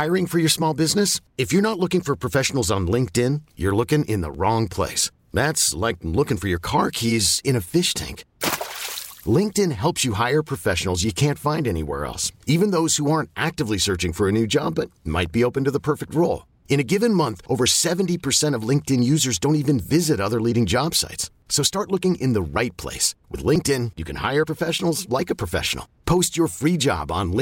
Hiring for your small business? If you're not looking for professionals on LinkedIn, you're looking in the wrong place. That's like looking for your car keys in a fish tank. LinkedIn helps you hire professionals you can't find anywhere else, even those who aren't actively searching for a new job but might be open to the perfect role. In a given month, over 70% of LinkedIn users don't even visit other leading job sites. So start looking in the right place. With LinkedIn, you can hire professionals like a professional. Post your free job on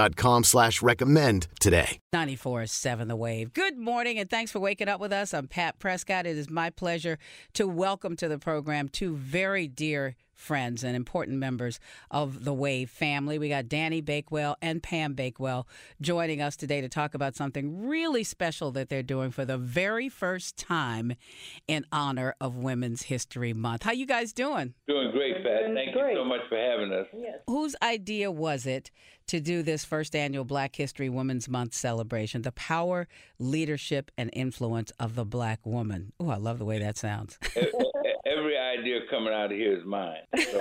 linkedin.com/recommend today. 94.7 The Wave. Good morning, and thanks for waking up with us. I'm Pat Prescott. It is my pleasure to welcome to the program two very dear friends and important members of the Wave family. We got Danny Bakewell and Pam Bakewell joining us today to talk about something really special that they're doing for the very first time in honor of Women's History Month. How you guys doing? Doing great, Pat. Thank you so much for having us. Yes. Whose idea was it to do this first annual Black History Women's Month celebration? The power, leadership, and influence of the Black woman. Oh, I love the way that sounds. Every idea coming out of here is mine. So,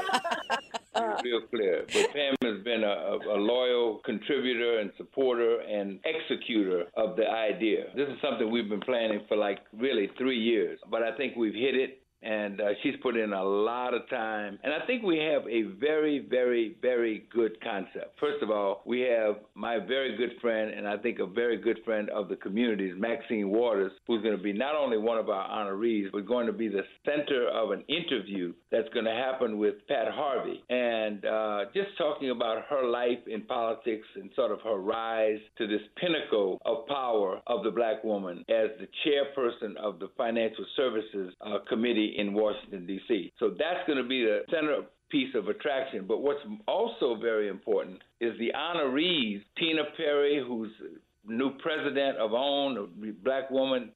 it's real clear. But Pam has been a loyal contributor and supporter and executor of the idea. This is something we've been planning for really 3 years. But I think we've hit it. And she's put in a lot of time. And I think we have a very, very, very good concept. First of all, we have my very good friend, and I think a very good friend of the communities, Maxine Waters, who's going to be not only one of our honorees, but going to be the center of an interview that's going to happen with Pat Harvey. And just talking about her life in politics and sort of her rise to this pinnacle of power of the Black woman as the chairperson of the Financial Services Committee in Washington, D.C. So that's going to be the centerpiece of attraction. But what's also very important is the honorees, Tina Perry, who's new president of OWN, a Black woman,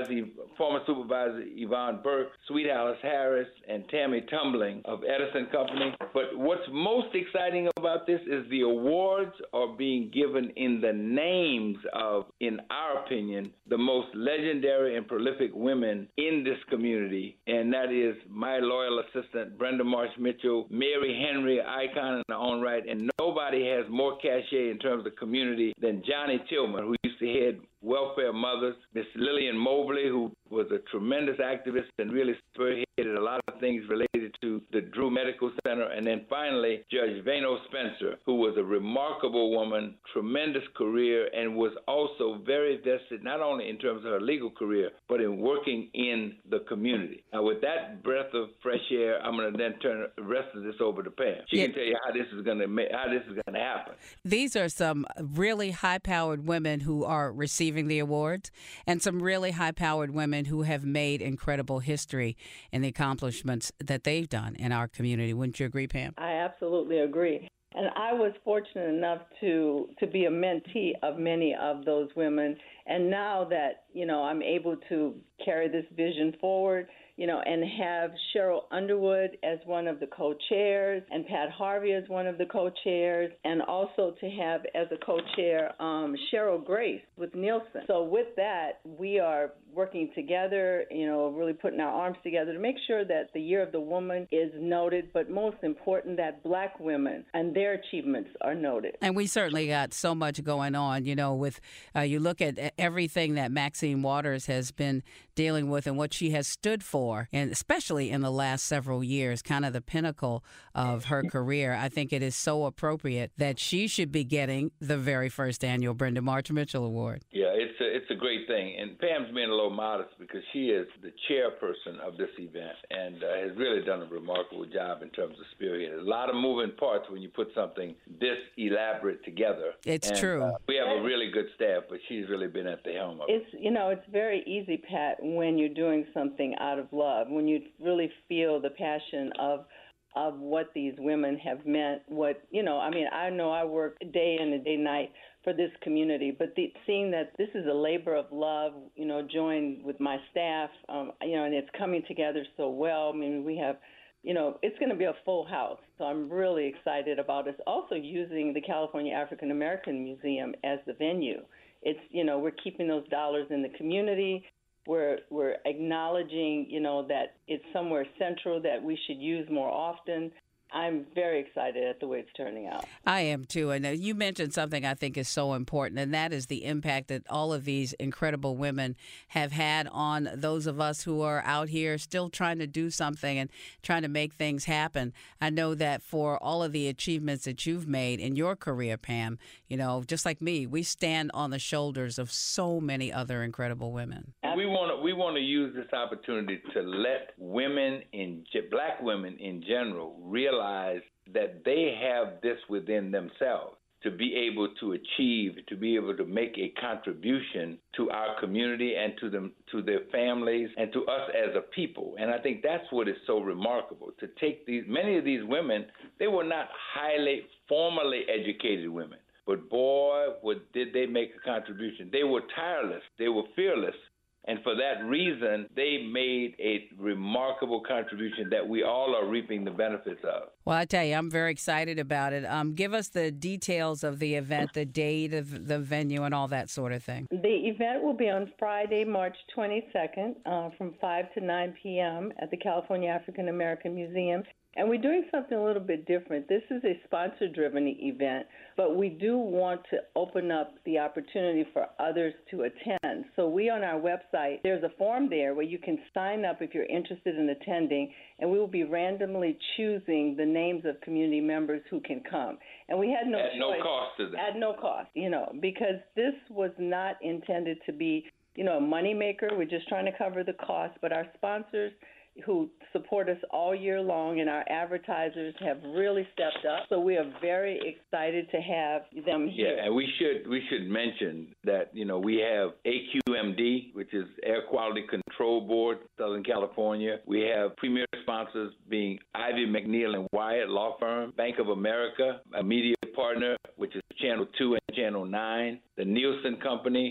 former supervisor Yvonne Burke, Sweet Alice Harris, and Tammy Tumbling of Edison Company. But what's most exciting about this is the awards are being given in the names of, in our opinion, the most legendary and prolific women in this community, and that is my loyal assistant, Brenda Marsh Mitchell, Mary Henry, icon in her own right, and nobody has more cachet in terms of community than Johnny Tillman, who used to head Welfare Mothers, Miss Lillian Mobley, who was a tremendous activist and really spearheaded a lot of things related to the Drew Medical Center. And then finally, Judge Vano Spencer, who was a remarkable woman, tremendous career, and was also very vested, not only in terms of her legal career, but in working in the community. Now, with that breath of fresh air, I'm going to then turn the rest of this over to Pam. She can tell you how this is going to happen. These are some really high-powered women who are receiving the awards, and some really high-powered women who have made incredible history in the accomplishments that they've done in our community. Wouldn't you agree, Pam? I absolutely agree. And I was fortunate enough to be a mentee of many of those women. And now that, I'm able to carry this vision forward, and have Cheryl Underwood as one of the co-chairs and Pat Harvey as one of the co-chairs, and also to have as a co-chair Cheryl Grace with Nielsen. So with that, we are working together, really putting our arms together to make sure that the Year of the Woman is noted, but most important, that Black women and their achievements are noted. And we certainly got so much going on, with you look at everything that Maxine Waters has been dealing with and what she has stood for, and especially in the last several years, kind of the pinnacle of her career. I think it is so appropriate that she should be getting the very first annual Brenda Marsh Mitchell Award. Yeah, it's a great thing. And Pam's being a little modest because she is the chairperson of this event and has really done a remarkable job in terms of spearheading. A lot of moving parts when you put something this elaborate together. It's true. We have a really good staff, but she's really been at the helm of it. It's very easy, Pat, when you're doing something out of love, when you really feel the passion of what these women have meant, I know I work day in and day night for this community, but seeing that this is a labor of love, joined with my staff, and it's coming together so well. I mean, we have, it's going to be a full house. So I'm really excited about us also using the California African American Museum as the venue. It's, we're keeping those dollars in the community. We're acknowledging, that it's somewhere central that we should use more often. I'm very excited at the way it's turning out. I am too. And you mentioned something I think is so important, and that is the impact that all of these incredible women have had on those of us who are out here still trying to do something and trying to make things happen. I know that for all of the achievements that you've made in your career, Pam, just like me, we stand on the shoulders of so many other incredible women. We want to use this opportunity to let Black women in general, realize that they have this within themselves to be able to achieve, to be able to make a contribution to our community and to their families and to us as a people. And I think that's what is so remarkable, to take many of these women, they were not highly formally educated women, but boy, did they make a contribution. They were tireless, they were fearless. And for that reason, they made a remarkable contribution that we all are reaping the benefits of. Well, I tell you, I'm very excited about it. Give us the details of the event, the date of the venue, and all that sort of thing. The event will be on Friday, March 22nd, from 5 to 9 p.m. at the California African American Museum. And we're doing something a little bit different. This is a sponsor-driven event, but we do want to open up the opportunity for others to attend. So on our website, there's a form there where you can sign up if you're interested in attending, and we will be randomly choosing the names of community members who can come. And we had no choice. At no cost to them. At no cost, because this was not intended to be, a moneymaker. We're just trying to cover the cost, but our sponsors who support us all year long and our advertisers have really stepped up. So we are very excited to have them here. Yeah, and we should mention that, we have AQMD, which is Air Quality Control Board, Southern California. We have premier sponsors being Ivy McNeil and Wyatt Law Firm, Bank of America, a media partner, which is Channel 2 and Channel 9, the Nielsen Company,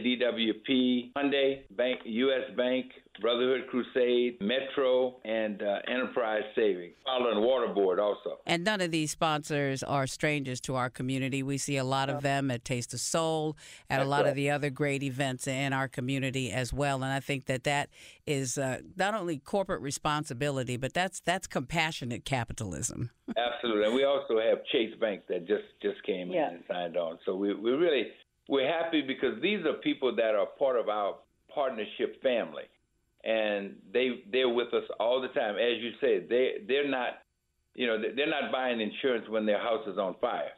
LADWP, Hyundai, Bank, U.S. Bank, Brotherhood Crusade, Metro, and Enterprise Savings. Fowler and Water Board also. And none of these sponsors are strangers to our community. We see a lot of them at Taste of Soul, at a lot of the other great events in our community as well. And I think that is not only corporate responsibility, but that's compassionate capitalism. Absolutely. And we also have Chase Bank that just came in and signed on. So we're happy because these are people that are part of our partnership family. And they're with us all the time. As you said, they're not buying insurance when their house is on fire.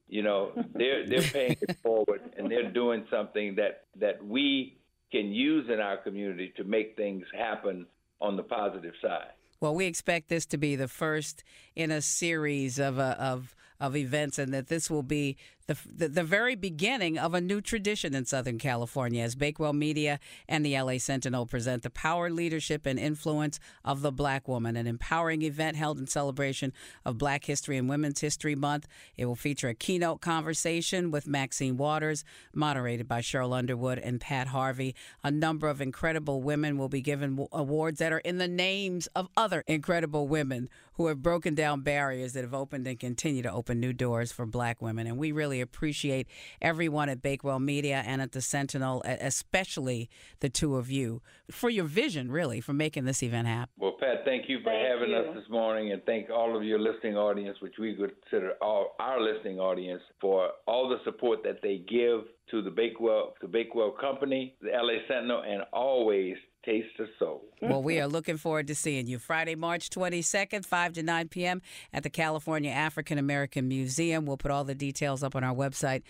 They're paying it forward, and they're doing something that we can use in our community to make things happen on the positive side. Well, we expect this to be the first in a series of events, and that this will be the very beginning of a new tradition in Southern California as Bakewell Media and the LA Sentinel present the power, leadership, and influence of the Black woman, an empowering event held in celebration of Black History and Women's History Month. It will feature a keynote conversation with Maxine Waters, moderated by Cheryl Underwood and Pat Harvey. A number of incredible women will be given awards that are in the names of other incredible women who have broken down barriers that have opened and continue to open new doors for Black women. And we really appreciate everyone at Bakewell Media and at the Sentinel, especially the two of you, for your vision, really, for making this event happen. Well, Pat, thank you for having us this morning, and thank all of your listening audience, which we consider our listening audience, for all the support that they give to the Bakewell Company, the LA Sentinel, and always Taste of Soul. Well, we are looking forward to seeing you Friday, March 22nd, 5 to 9 p.m. at the California African American Museum. We'll put all the details up on our website,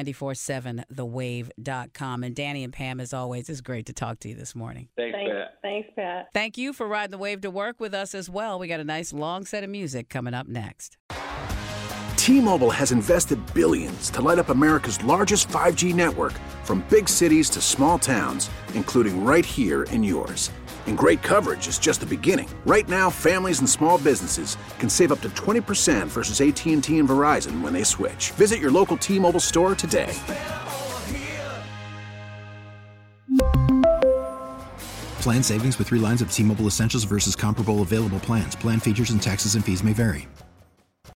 947thewave.com. And Danny and Pam, as always, it's great to talk to you this morning. Thanks, Pat. Thanks, Pat. Thank you for riding the wave to work with us as well. We got a nice long set of music coming up next. T-Mobile has invested billions to light up America's largest 5G network, from big cities to small towns, including right here in yours. And great coverage is just the beginning. Right now, families and small businesses can save up to 20% versus AT&T and Verizon when they switch. Visit your local T-Mobile store today. Plan savings with 3 lines of T-Mobile Essentials versus comparable available plans. Plan features and taxes and fees may vary.